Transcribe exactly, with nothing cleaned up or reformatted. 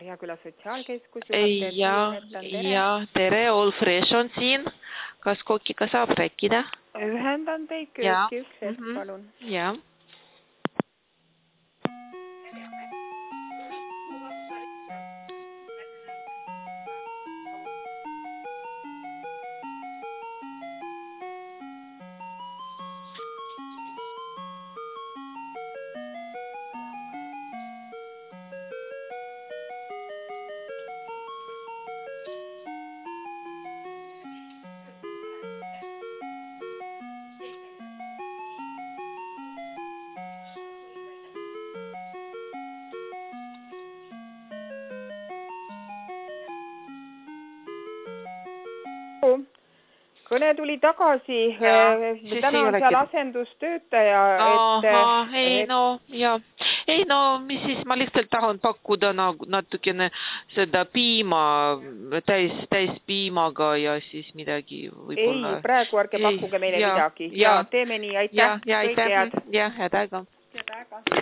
Karjaküla Sotsiaalkeskus ja, ja tere, All Fresh on siin. Kas Kokiga saab rääkida? Ühendan teid kööki üks hetk, mm -hmm. palun. Ja. Kõne tuli tagasi, ja, täna on seal asendustöötaja, et... Aha, ei et... no, ja. Ei no, mis siis, ma lihtsalt tahan pakkuda nagu natukene seda piima, täis, täis piimaga ja siis midagi võib-olla... Ei, praegu ärge pakkuge meile ja, midagi. Ja, ja teeme nii, aitäh, ja, ja, kõike head. Ja, head aega. Head aega.